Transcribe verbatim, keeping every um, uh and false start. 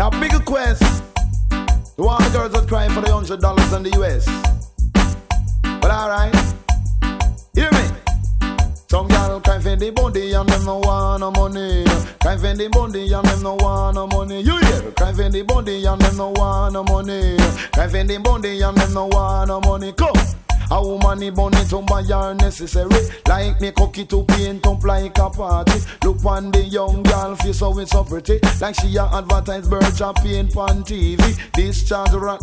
Now big request to all the girls that crying for the hundred dollars in the U S. But alright, hear me. Some girl cry for the body and them no want no money. Cry for the body and them no want no money. You hear? Cry for the body and them no want no money. Cry for the body and them no want no money. Come. A woman he bun it up by her necessary. Like me cookie to paint up like a party. Look on the young girl face so it's so pretty. Like she a advertise birds a paint on T V. This charge rock